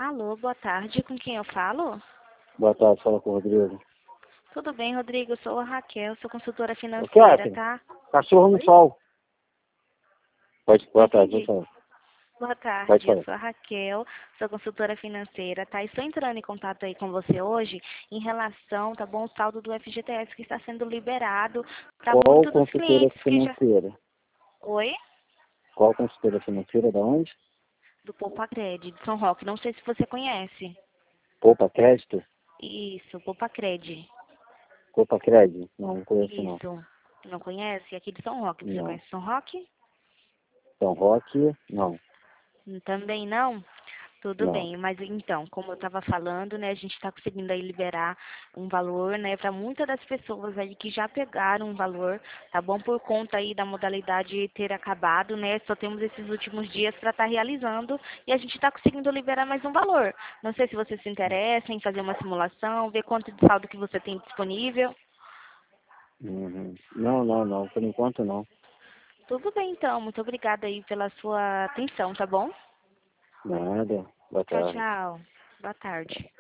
Alô, boa tarde. Com quem eu falo? Boa tarde, fala com o Rodrigo. Tudo bem, Rodrigo? Eu sou a Raquel, sou consultora Ô, financeira, Catherine, tá? cachorro no Oi? sol. Não Boa tarde, entendi. pode falar. Boa Pode tarde, eu falar. sou a Raquel, sou consultora financeira, tá? Estou entrando em contato aí com você hoje em relação, tá bom, ao saldo do FGTS que está sendo liberado para Qual muitos dos consultora clientes que já... financeira? Oi? Qual consultora financeira, da onde? Do Poupa Cred, de São Roque. Não sei se você conhece. Poupa Crédito? Isso, Poupa Cred. Poupa Crédito? Não conheço não. Isso. Não conhece? Aqui de São Roque. Você Não. conhece São Roque? São Roque? Não. Também não? Tudo Não. bem, mas então, como eu estava falando, né, a gente está conseguindo aí liberar um valor, né, para muitas das pessoas aí que já pegaram um valor, tá bom? Por conta aí da modalidade ter acabado, né, só temos esses últimos dias para estar realizando e a gente está conseguindo liberar mais um valor. Não sei se você se interessa em fazer uma simulação, ver quanto de saldo que você tem disponível. Uhum. Não. Por enquanto não. Tudo bem, então. Muito obrigada aí pela sua atenção, tá bom? Nada. Boa Tchau, tarde. tchau. Boa tarde.